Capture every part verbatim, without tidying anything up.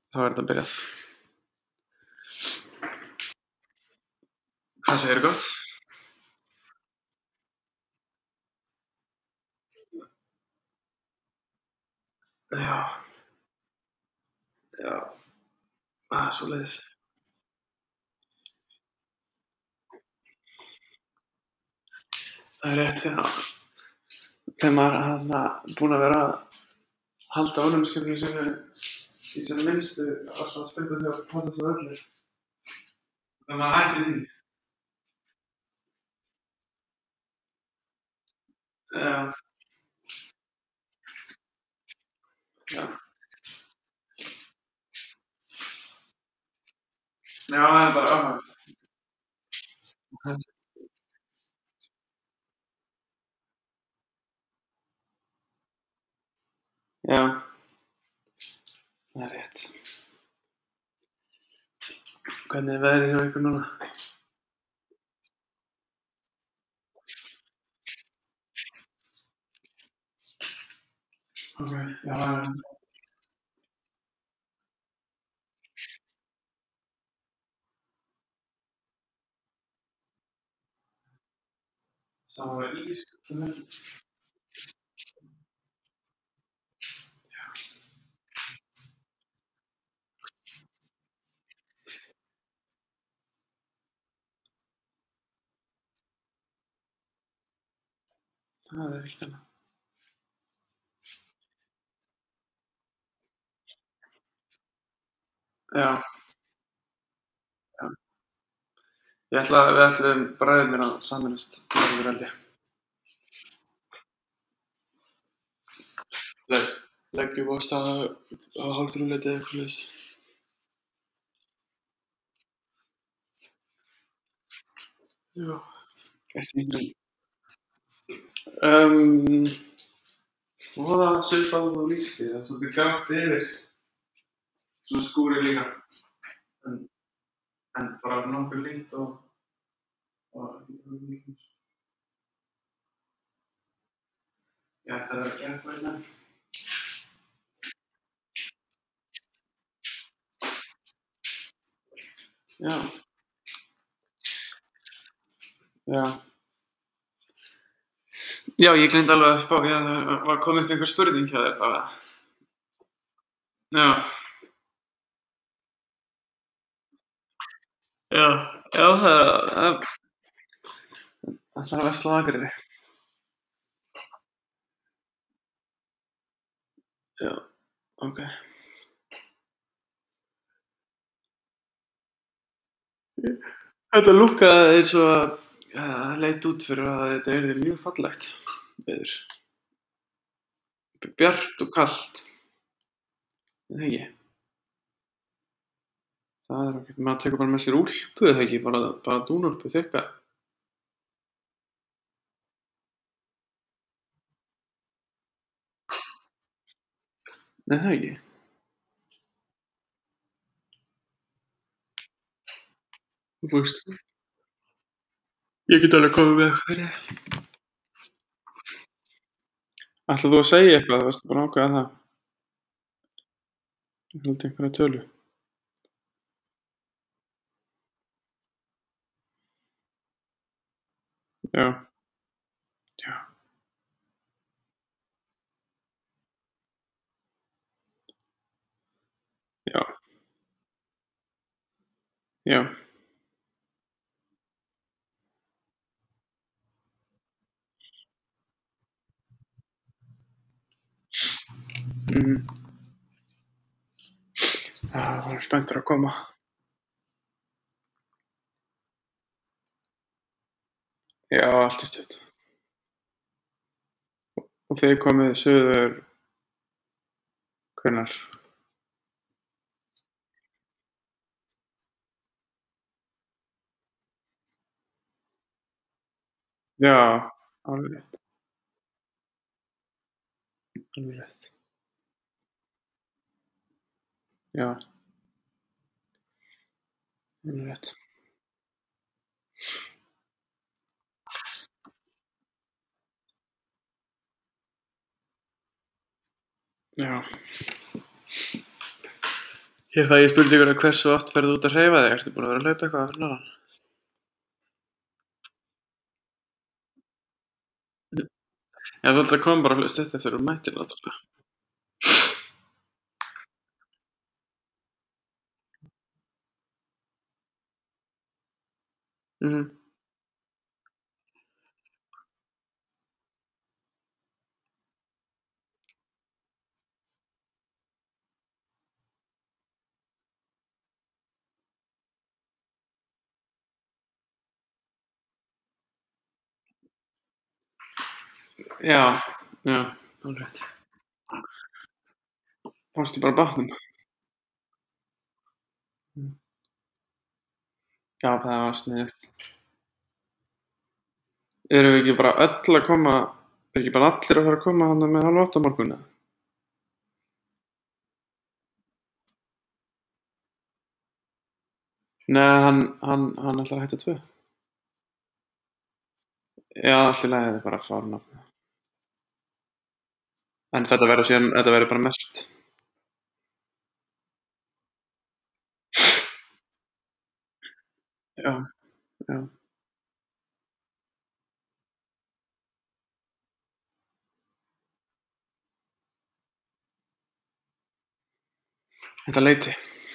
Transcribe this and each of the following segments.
Þá er þetta byrjað. Hvað segirðu gott? Já, já, það er svoleiðis. Það er rétt þegar þegar maður er þarna búinn að vera að halda ónæmiskeiðinu sínu í sem minnstu alltaf að spreyta sig og passa sig á öllu. Þegar maður hættir því. Já, já. Já, það er bara áhugavert. Já, það er rétt. Hvernig er veðrið hjá ykkur núna? Ok, já, það er sá er ís um helgina. Það er ekkert annað. Já, já. Ég ætla að við ætluðum bræðurnir að sameinast verður held ég. Le leggjum af stað á hálfþrjúleytið eða eitthvað svoleiðis. Já. Ertu í einhverjum um, voða svipað og þú lýstir, það er svolítið grátt yfir, svona skúrir líka, en, en bara nokkuð hlýtt og, og ég ætti að vera að keppa hérna. Já, já. Já, ég gleymdi alveg að spá, já, það var komið upp einhver spurning hjá þér bara. Já, já, já, það er, það ætlar að versla á Akureyri. Já, ok. Þetta lúkkaði eins og að það leit út fyrir að þetta yrði mjög fallegt veður. Bjart og kalt, er það ekki? Það er ekkert, maður tekur bara með sér úlpu, er það ekki? Bara, bara dúnúlpu þykka. Er það ekki? Þú veist, ég get alveg komið með eitthvað fyrir þig. Ætlar þú að segja eitthvað? Það varstu bara að ákveða það. Ég held einhverja tölu. Já, já, já, já. Mhm. Það var spenntur að koma. Já, allt er stutt. Og þið komið suður hvenær? Já, alveg rétt, alveg rétt. Já, alveg rétt. Já, Ég fæ í spurninguna hversu oft ferðu út að hreyfa þig? Ertu búin að vera að hlaupa eitthvað fyrir norðan? Já, þú ætlar að koma bara stutt eftir að þú mættir náttúrulega. Mhm. Já, já, alveg rétt. Fannstu bara bátnum? Mm. Já, það var sniðugt. Erum við ekki bara öll að koma er ekki bara allir að fara að koma þarna með hálf átta á morgun eða? Nei, hann hann hann ætlar að hætta tvö. Já, allt í lagi, þetta er bara fáránlegt. En þetta verður síðan þetta verður bara merkt. Já, já. Þetta leyti.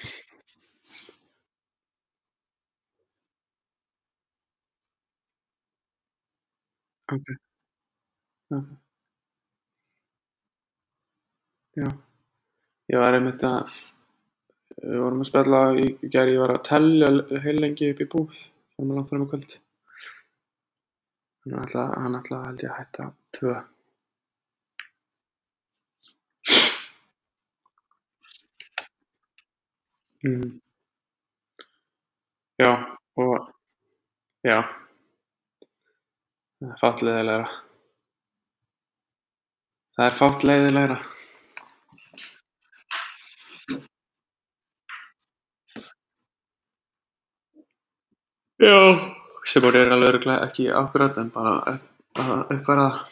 Ókei, já, já. Ég var einmitt að við vorum að spjalla í gær, ég var að telja heillengi upp í búð, fórum langt fram á kvöld. Hann ætlaði hann ætlaði held ég að hætta tvö. Mhm. Já, og já, það er fátt leiðinlegra. Það er fátt leiðinlegra. Já. Sem hún er alveg örugglega ekki akkúrat en bara upp að uppfæra það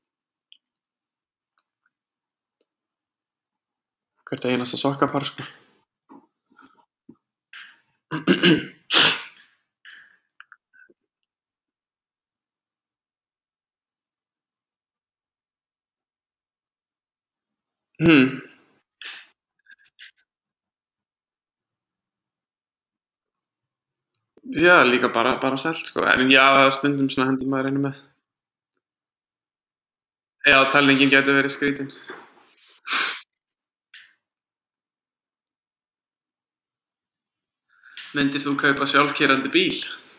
hvert einasta sokkapar sko. Hmm. Já, líka bara bara sælt sko. En já, stundum svona hendir maður einu með. Já, talningin gæti verið skrýtin. Myndir þú kaupa sjálfkeyrandi bíl?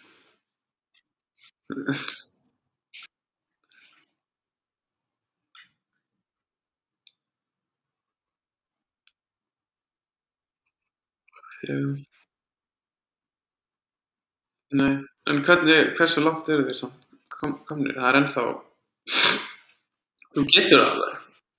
Já. Nei, en hvernig hversu langt eru þeir samt kom komnir? Það er ennþá þú getur það alveg.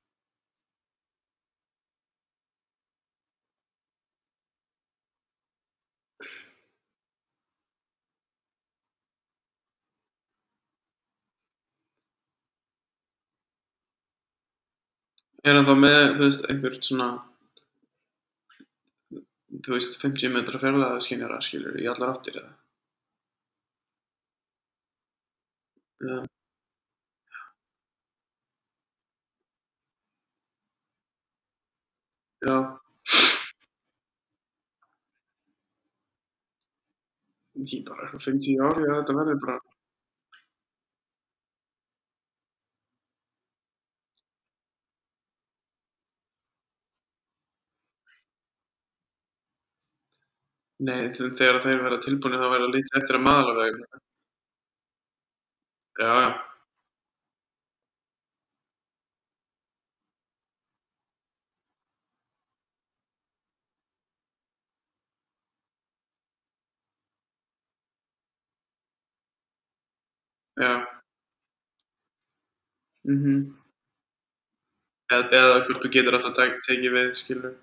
Er hann þá með, þú veist, einhvern svona, þú veist, fimmtíu metra fjarlægðarskynjara skilurðu í allar áttir eða? Já, já, í bara eitthvað fimm, tíu ár, já, þetta verður bara nei, þe þegar þeir verða tilbúnir þá verður litið eftir að malarveginum. Já, já, já, mhm. Eða eða hvort þú getur alltaf tek tekið við, skilurðu.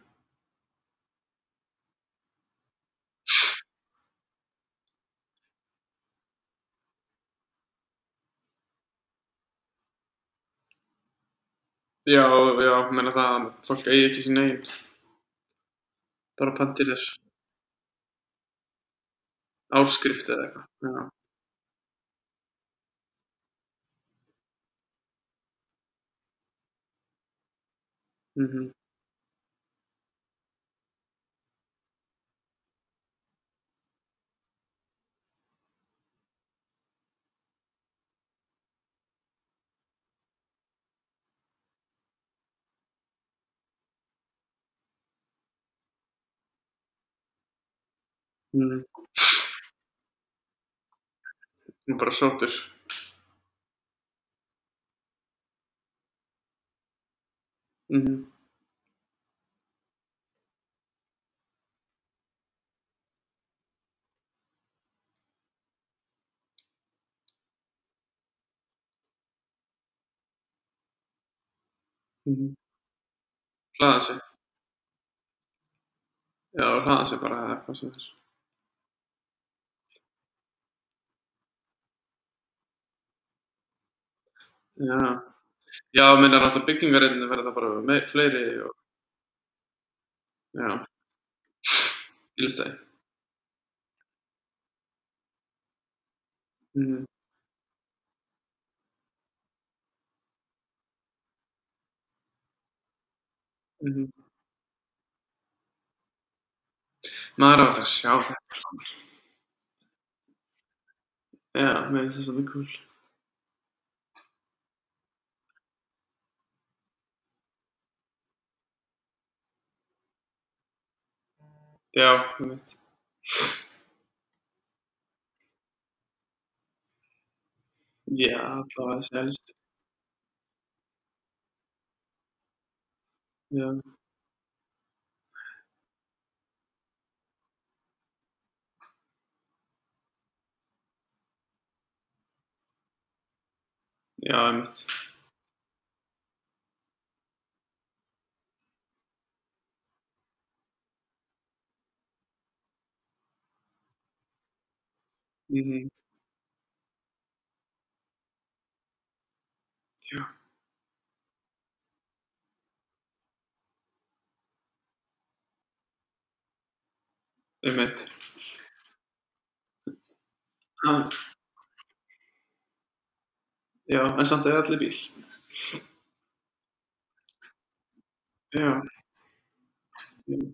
Já, já, meina það að fólk eigi ekki sín eigin. Bara pantir þér áskrift eða eitthvað. Já. Mhm. Mhm. Þú bara sóttur. Mhm. Mhm. Hlaða sig. Já, hlaða sig bara eða hvað sem er. Já. Já, meinar náttúrlega byggingariðnir verða bara mei fleiri og já. Bílastæði. Mhm. Mhm. Maður á eftir að sjá þetta allt saman. Já, mér finnst það svolítið kúl. Já, einmitt. Já, allavega þessi elsti. Já. Já, einmitt. Mhm. Já. Einmitt. Ha. Já, en samt eiga allir bíl. Já. Mm.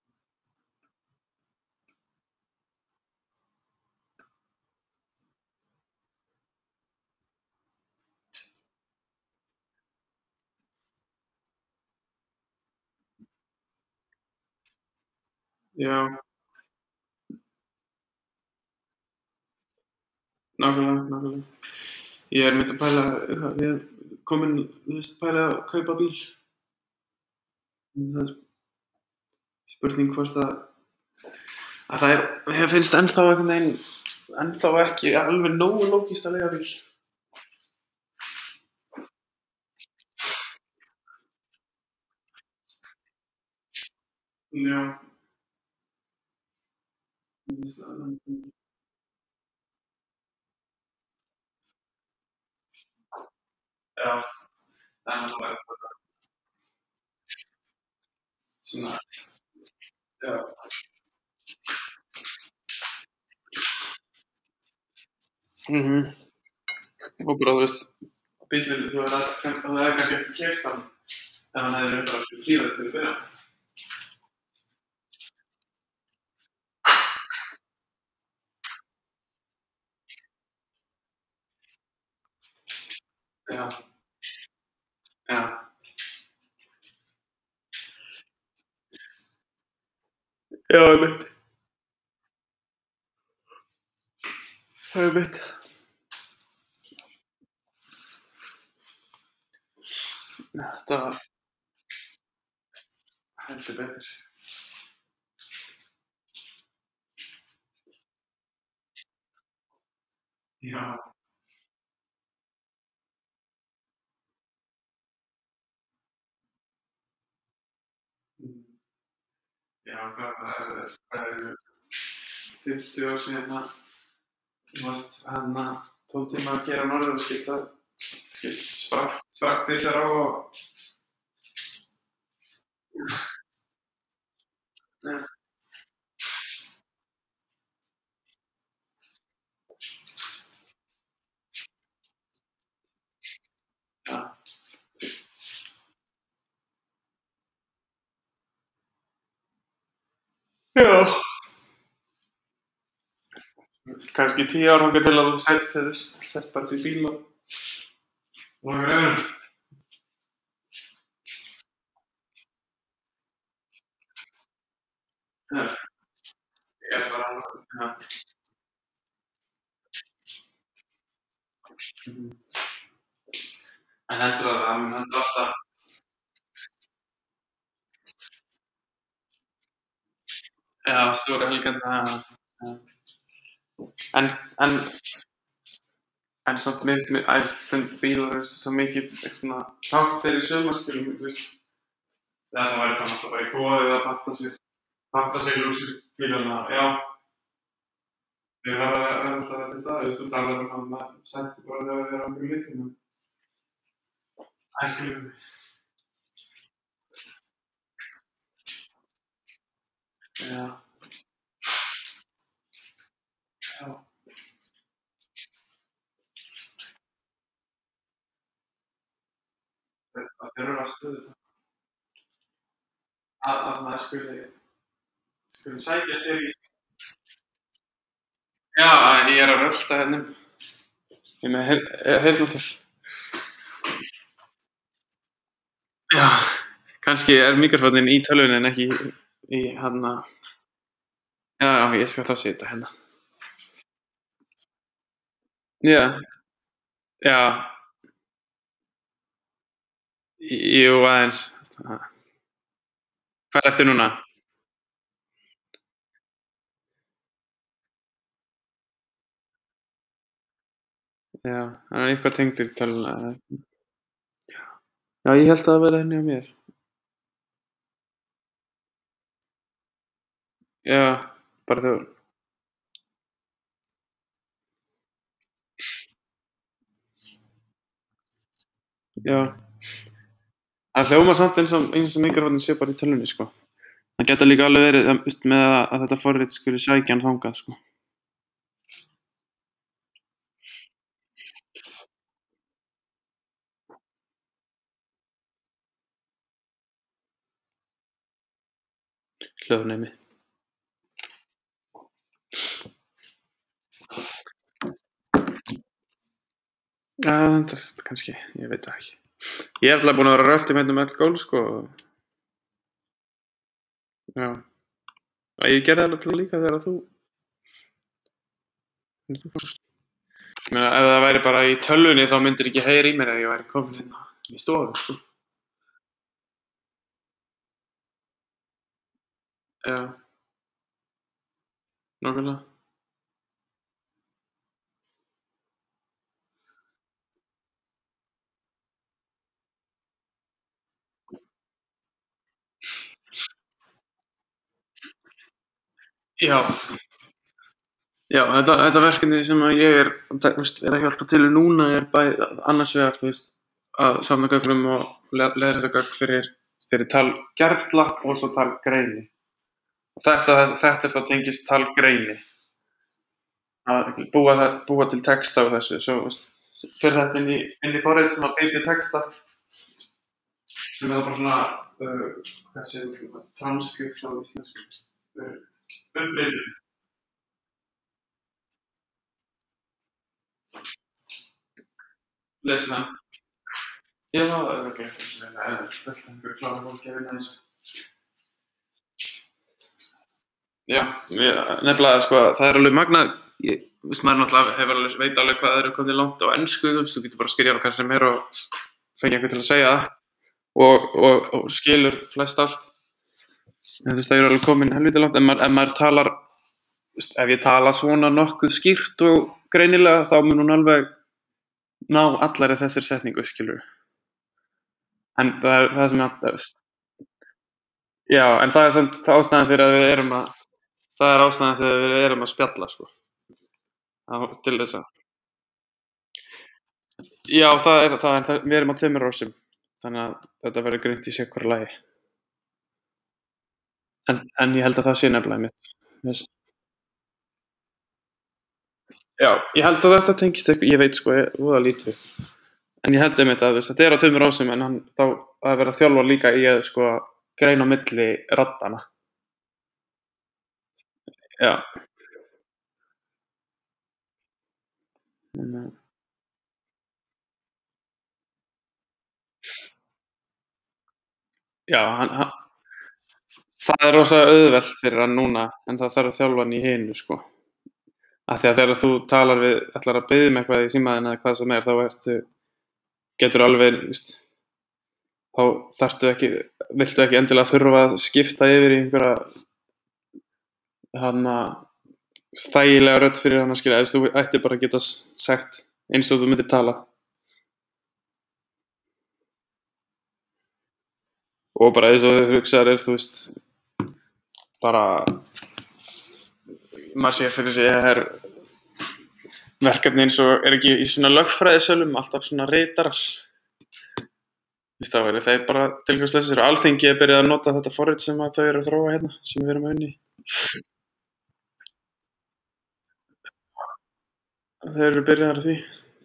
Já. Nákvæmlega, nákvæmlega. Ég er einmitt að pæla eitthvað við komin, þú veist, pæla að kaupa bíl. Mm, það er spurning hvort að að það er mér finnst ennþá einhvern veginn ennþá ekki alveg nógu lógískt að leiga bíl. Já. Mér finnst það alveg Já, það er náttúrulega svona já. Mhm. Og bara, þú veist, bíllinn, þú hefur aldrei þú hefur kannski ekki keypt hann ef hann hefði verið bara dýrari til að byrja með. Já. Já. Já, einmitt. Einmitt. Þetta var heldur betur. Já. Mm. Já, hvað það er hvað eru fimmtíu ár síðan að þú varst þarna tólf tíma að keyra norður og skipta skip sprakk sprakk tvisvar á og Já. Kannski tíu ár þangað til að þú setst sest bara í bíl og lokar augunum. Já, ég er bara já. Mhm. En heldurðu að það mun alltaf já, stóra helgarnar, já. En en en samt mér finnst mér æðst stundum bílar, þú veist, svo mikið svona tákn fyrir sumarskilum, þú veist. Eða það væri þá náttúrulega bara í boði að panta sér panta sér lúxusbílana, já. Þeir verða verða alltaf að vera til staðar, þú veist, þú talar um að maður sætti sig bara þegar þeir eru á einhverju litlu. Æ, skilurðu mig. Já, já. Þeir þeir eru að stöðva að að maður skuli skuli sækja sér í já, ég er að rölta hérna um. Ég er með heyr heyrnartól. Já, kannski er míkrafóninn í tölvunni en ekki í hérna já, já, ég skal þá setja hérna. Já, já, jú aðeins. Hvar ertu núna? Já, hann er eitthvað tengdur tölvuna eða ekki. Já, ég hélt að það væri inni hjá mér. Já, bara þú já. Það hljómar samt eins og eins og míkrafóninn sé bara í tölvunni, sko. Það gæti líka alveg verið, þú veist, með að að þetta forrit skuli sækja hann þangað, sko. Hljóðnemi. Já, það kannski, ég veit það ekki. Ég er alltaf búinn að vera að rölta um hérna um öll gólf, sko. Já. Ég gerði alveg plön líka þegar þú þegar þú fórst. Ég meina, ef það væri bara í tölvunni þá myndir ekki heyra í mér ef ég væri kominn hérna í stofu, sko. Já, nákvæmlega. Já, já, þetta, þetta verkefni sem að ég er, þú veist, er að hjálpa til við núna er bæði annars vegar, þú veist, að safna gögnum og le- leiðrétta gögn fyrir, fyrir talgervla og svo talgreini. Og þetta, þetta er þá tengist talgreini, að búa, það- búa til texta á þessu. Svo, þú veist, fyrir þetta inn í, inn í forrið sem að byggja til texta, sem er bara svona, uh, hvað segir við, transkript á íslensku, uh, uppbygging, lesa það. Já, örugglega ekki einu sinni eðlilegt, fullt af einhverju kláru fólki að vinna í þessu. Já, ég, nefnilega, sko, það er alveg magnað, ég, þú veist, maður náttúrulega hefur alveg, veit alveg hvað þeir eru komnir langt á ensku, þú veist, þú getur bara að skrifa hvað sem er og fengið einhvern til að segja það og, og, og skilur flest allt. En þú veist, það er alveg komin helviti langt, ef maður, ef maður talar, þú veist, ef ég tala svona nokkuð skýrt og greinilega þá mun hún alveg ná allari þessir setningu, skilur. En það er það sem ég, þú veist, já, en það er samt það ástæðan fyrir að við erum að það er ástæðan fyrir að við erum að spjalla, sko. Á- Til þess að já, það er það, en það, við erum á tveimur rósum, þannig að þetta verður greint í sérhverju lagi. En, en ég held að það sé nefnilega mitt. Þess, já, ég held að þetta tengist eitthvað, ég veit sko, ég, voða lítið. En ég held einmitt að þess, þetta er á tveimur rósum, en hann, þá að vera að þjálfa líka í að sko greina á milli raddana. Já. Þannig að Já, hann hann það er rosa auðvelt fyrir hann núna, en það þarf að þjálfa hann í hinu, sko. Af því að þegar þú talar við ætlar að biðja um eitthvað í síma þinn eða hvað sem er, þá ertu geturðu alveg, þú veist, þá þarftu ekki viltu ekki endilega þurfa að skipta yfir í einhverja þarna þægilega rödd fyrir hana, skilja, þú veist, þú ættir bara að geta s sagt eins og þú myndir tala. Og bara eins og þú hugsaðir þér, þú veist, bara maður sér fyrir sér að það er verkefni eins og er ekki í svona lögfræðisölum alltaf svona ritarar. Þú veist, þá væru þeir bara tilgangslausir og Alþingi er byrjað að nota þetta forrit sem að þau eru að þróa hérna, sem við erum að vinna í. Þeir eru byrjaðir á því.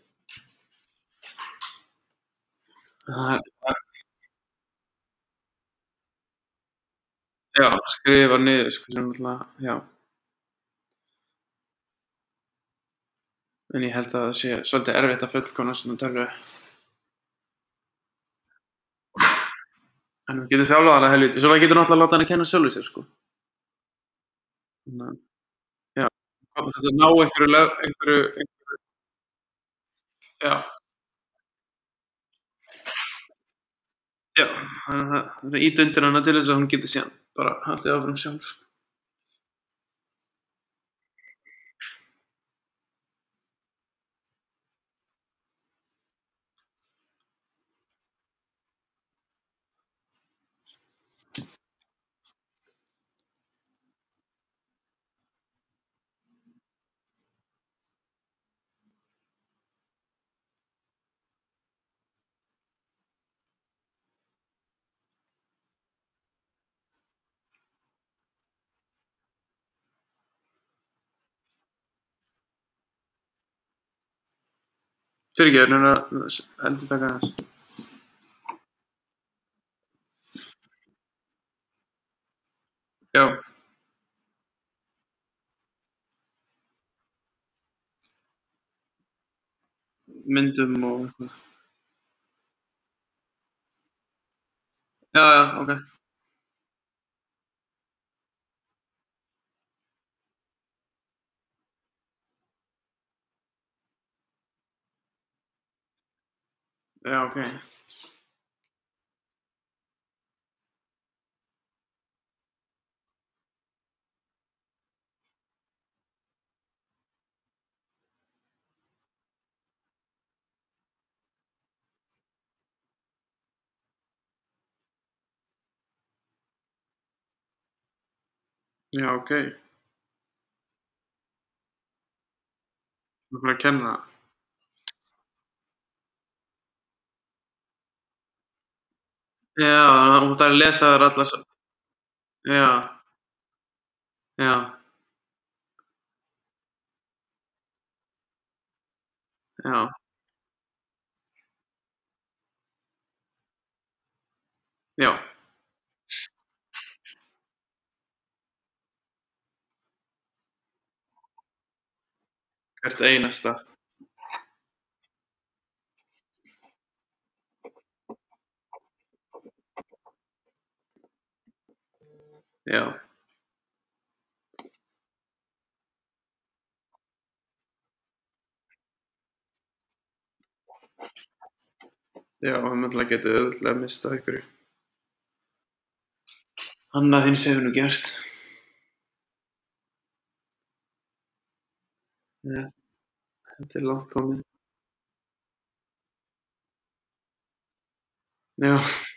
Það er Já, skrifa niður, sko, sem náttúrulega já. En ég held að það sé svolítið erfitt að fullkomna svona tölvu. En við getum þjálfað hana helvíti svo maður getur náttúrulega látið hana kenna sjálfri sér, sko. Þannig að já, þetta ná einhverju lög einhverju einhverju Já. Já, þannig að það ýta undir hana til þess að hún geti síðan bara haldið áfram sjálf. Fyrirgefðu, reyna að endurtaka aðeins. Já. Myndum og eitthvað. Já, já, ókei. Já, ókei. Já, ókei. Þú ert bara að kenna? Já, hún þarf að lesa þær allar s Já. Já. Já. Já. Hvert einasta. Já. Já, hann náttúrulega gæti auðveldlega misst af einhverju. Annað eins hefur nú gerst. Ja, þetta er langt komið. Já.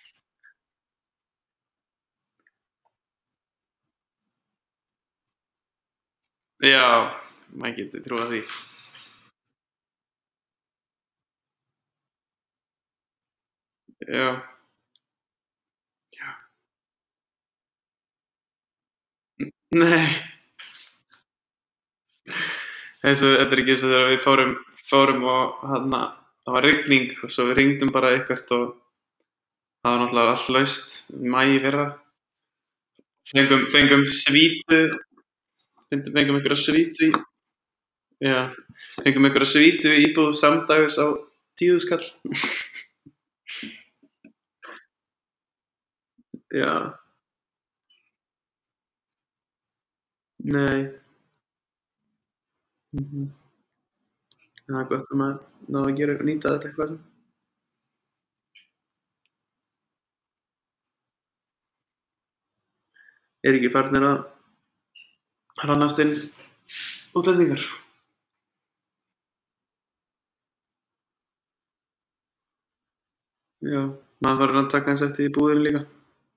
Já, maður getur trúað því. Já. Já. N nei. Eins og þetta er ekki eins og þegar við fórum fórum og þarna það var rigning og svo við hringdum bara eitthvert og það var náttúrulega allt laust í maí í fyrra. Fengum fengum svítu Stundum fengum einhverja svítu í Já, fengum einhverja svítu í íbúð samdægurs á tíu þúsund kall. Já. Nei. Mhm. Það er gott að maður nái að gera nýta þetta eitthvað. Eru ekki farnir að hrannast inn útlendingar? Já, maður þarf að taka aðeins eftir því í búðinni líka.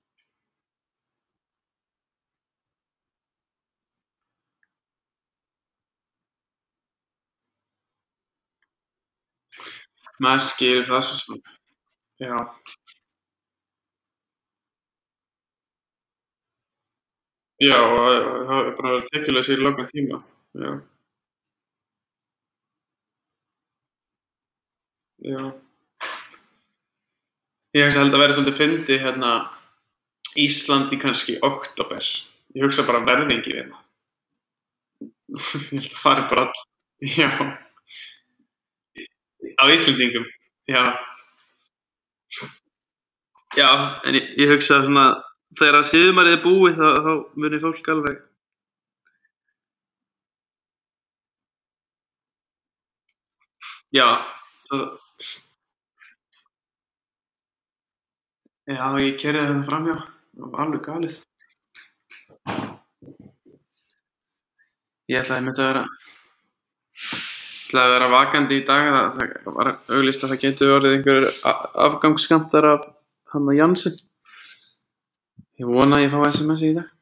Maður skilur það svo sem. Já. Já, og það er bara tekjulausir í langan tíma. Já. Já. Ég hugsa held að verði svolítið fyndið hérna Ísland í kannski október. Ég hugsa bara verðingi hérna. Ég held að fari bara all Já. Á Íslendingum, já. Já, en ég, ég hugsa svona þegar sumarið er búið þá, þá muni fólk alveg Já, það, já, ég keyrði þarna framhjá. Það var alveg galið. Ég ætlaði einmitt að vera ætlaði að vera vakandi í dag. Það, það var auglýst að það gætu orðið einhverjir a- afgangsskammtar af hann að Janssen. Ég vona að ég fái S M S í dag.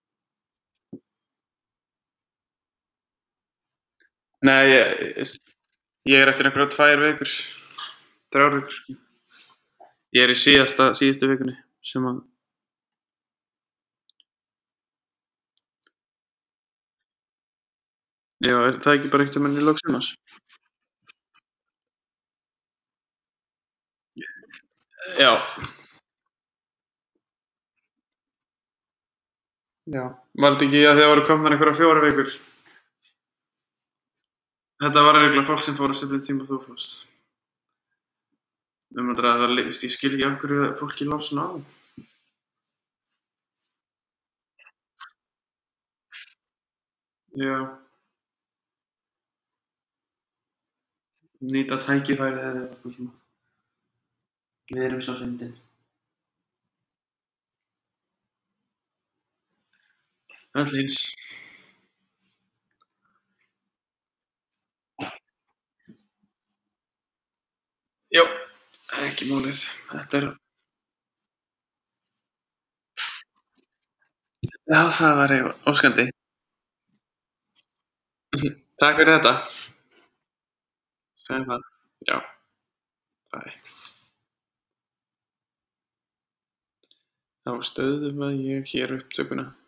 Nei, ég, ég er eftir einhverjar tvær vikur. Þrjár vikur. Ég er í síðasta, síðustu vikunni sem að, já, er það ekki bara einhvern veginn í lok sumars? Já, já. Var þetta ekki að þið voru komnar einhverjar fjórar vikur? Þetta var örugglega fólk sem fór á svipuðum tíma og þú fórst. Um að draga það lengst, ég skil ekki af hverju fólki lá svona á. Já, nýta tækifærið eða eitthvað svona. Við erum svo fyndin. Öll eins. Já, ekki málið. Þetta er, já, það var óskandi. Takk fyrir þetta. Segðu það. Já, bæ. Þá stöðva ég hér upptökuna.